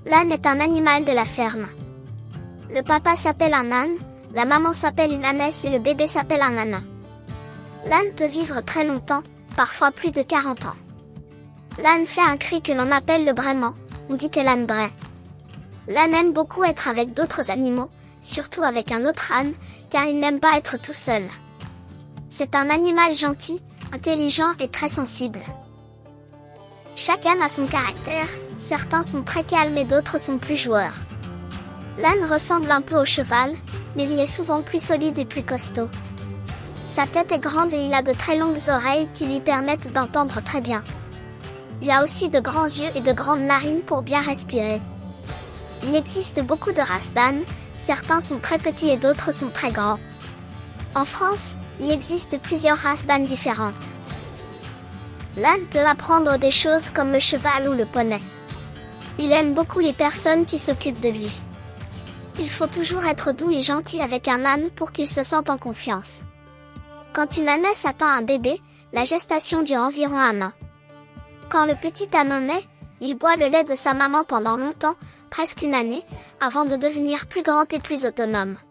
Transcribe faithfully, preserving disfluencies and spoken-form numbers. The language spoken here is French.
L'âne est un animal de la ferme. Le papa s'appelle un âne, la maman s'appelle une ânesse et le bébé s'appelle un âne. L'âne peut vivre très longtemps, parfois plus de quarante ans. L'âne fait un cri que l'on appelle le braiement, on dit que l'âne braie. L'âne aime beaucoup être avec d'autres animaux, surtout avec un autre âne, car il n'aime pas être tout seul. C'est un animal gentil, intelligent et très sensible. Chaque âne a son caractère, certains sont très calmes et d'autres sont plus joueurs. L'âne ressemble un peu au cheval, mais il est souvent plus solide et plus costaud. Sa tête est grande et il a de très longues oreilles qui lui permettent d'entendre très bien. Il a aussi de grands yeux et de grandes narines pour bien respirer. Il existe beaucoup de races d'ânes, certains sont très petits et d'autres sont très grands. En France, il existe plusieurs races d'ânes différentes. L'âne peut apprendre des choses comme le cheval ou le poney. Il aime beaucoup les personnes qui s'occupent de lui. Il faut toujours être doux et gentil avec un âne pour qu'il se sente en confiance. Quand une ânesse attend un bébé, la gestation dure environ un an. Quand le petit âne naît, il boit le lait de sa maman pendant longtemps, presque une année, avant de devenir plus grand et plus autonome.